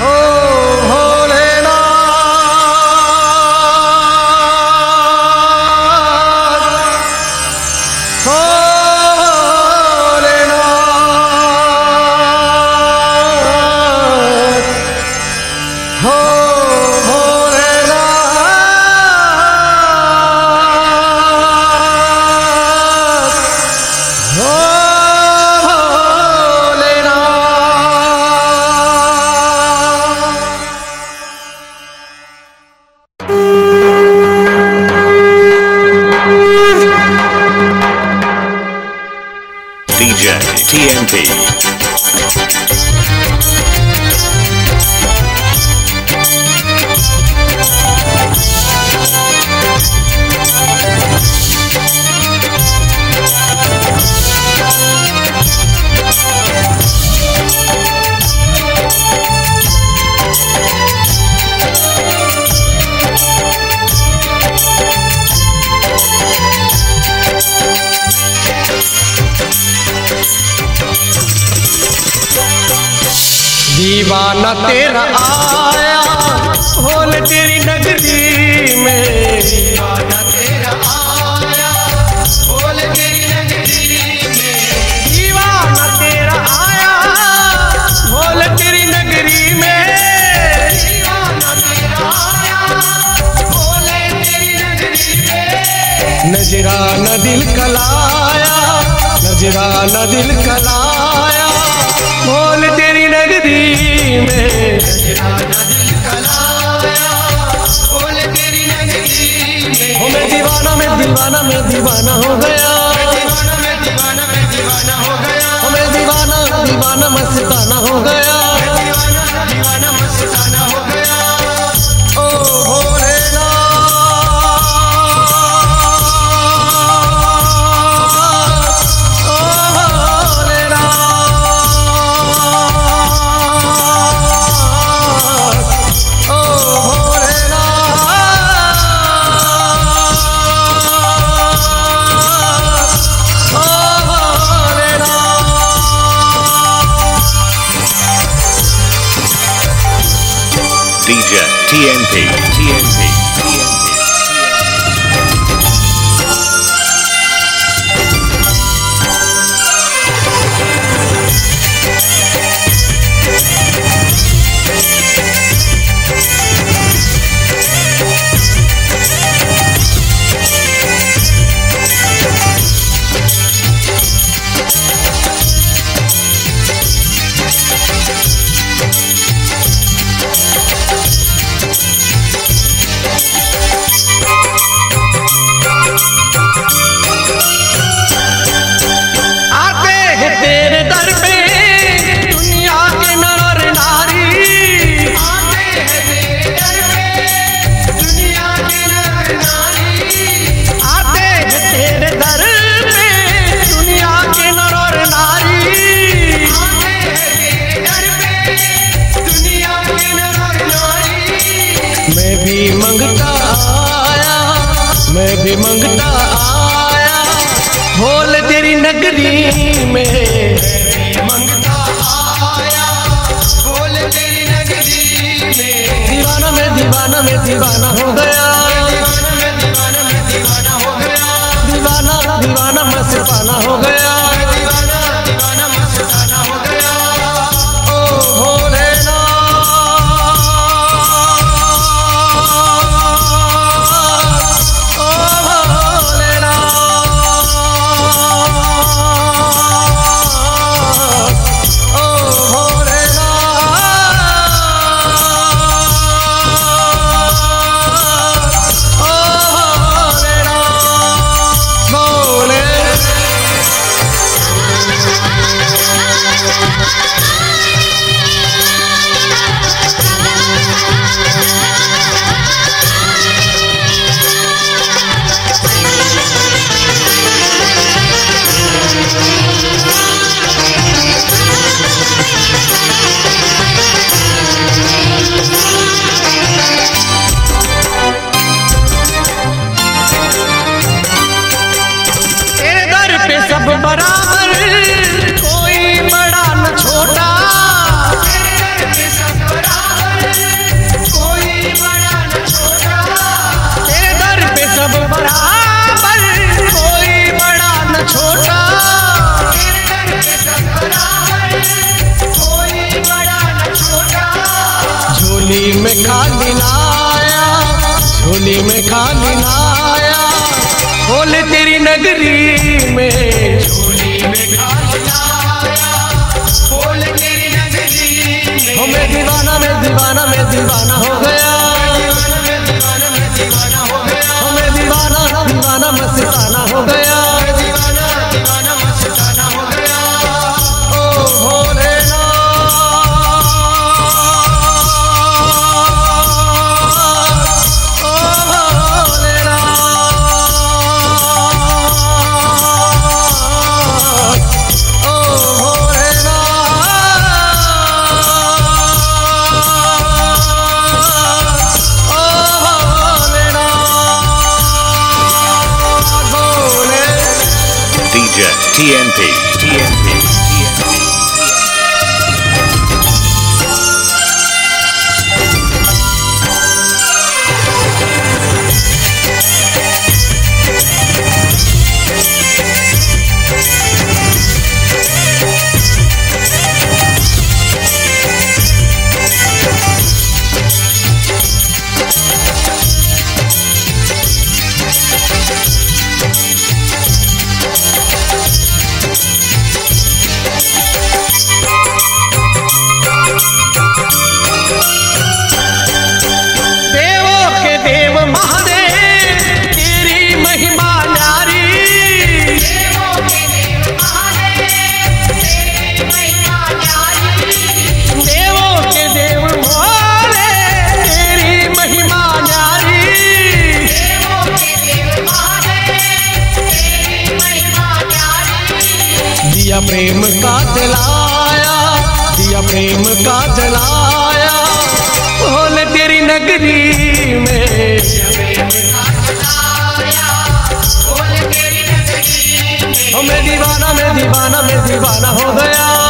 ओ भोलेनाथ, भोलेनाथ, हो भोलेनाथ, हो DJ TNT. दीवाना तेरा आया भोले तेरी नगरी में, दीवाना तेरा आया भोले तेरी नगरी में, दीवाना तेरा आया भोले तेरी नगरी में, दीवाना तेरा आया भोले तेरी नगरी में, नजराना दिल कलाया, नजराना दिल कलाया भोले तेरी नगरी में, नजराना दिल कलाया भोले तेरी नगरी में। हो मैं दीवाना में दीवाना में दीवाना हो गया, दीवाना में दीवाना में दीवाना हो गया, हो मैं दीवाना दीवाना मस्ताना हो गया, दीवाना दीवाना मस्ताना हो गया। ओ DJ TNT. TNT. मैं भी मंगता आया भोले तेरी नगरी में, मंगता आया भोले तेरी नगरी में, दीवाना में दीवाना में दीवाना हो गया, दीवाना में दीवाना में दीवाना हो गया, दीवाना दीवाना मस्ताना हो गया, दीवाना दीवाना मस्ताना हो गया। ओ भोलेनाथ, खाली लाया, झोली में खाली लाया, फूल तेरी नगरी में, झोली में खाली लाया, फूल तेरी नगरी में। हो मैं दीवाना, मैं दीवाना, मैं दीवाना हो गया, मैं दीवाना, मैं दीवाना हो गया, हो मैं दीवाना, दीवाना मस्ताना हो गया, दीवाना दीवाना मस्ताना हो गया। ओ भोलेनाथ, ओ भोलेनाथ, ओ भोलेनाथ, ओ भोलेनाथ, भोले। DJ TNT. देवों के देव महादेव, तेरी महिमा न्यारी, देवों के देव महादेव, तेरी महिमा न्यारी। देवों के देव भोले, तेरी महिमा न्यारी, देवों के देव महादेव, तेरी महिमा न्यारी। दिया प्रेम का जलाया, दिया प्रेम का जलाया, भोले तेरी नगरी में, प्रेम का जलाया, फूल तेरी नगरी में। हो मैं दीवाना, मैं दीवाना, मैं दीवाना हो गया,